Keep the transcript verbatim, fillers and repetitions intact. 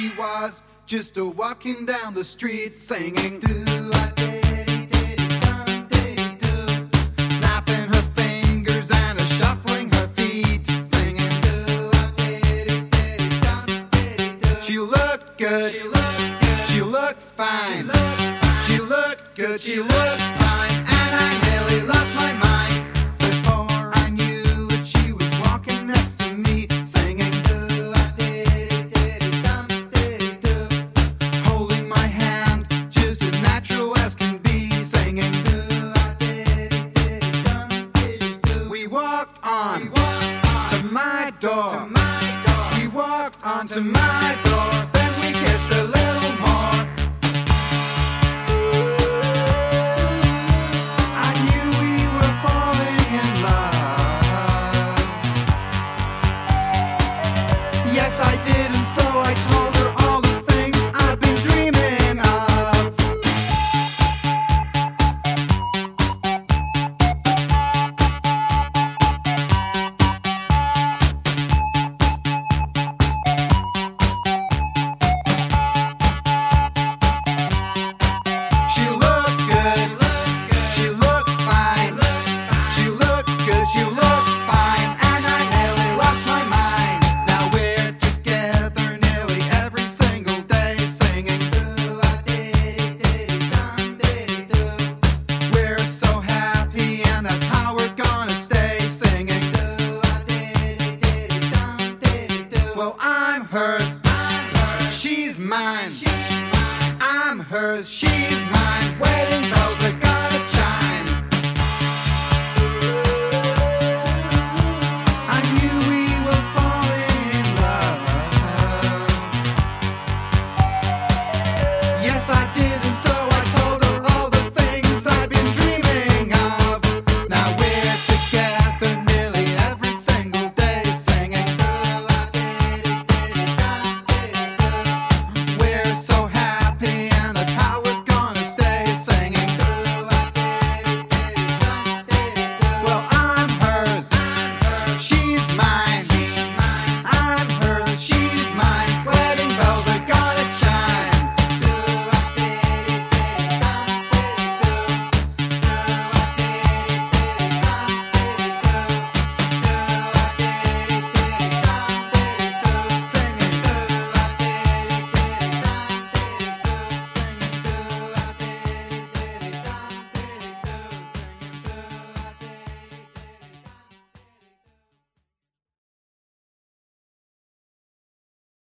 she was just a walking down the street singing, snapping her fingers and a shuffling her feet, singing. She looked good, she looked fine, she looked good, she looked fine, and I nearly lost my mind before I knew that she was walking next to me, singing, holding my hand just as natural as can be, singing. We walked on to my door, we walked on to my door.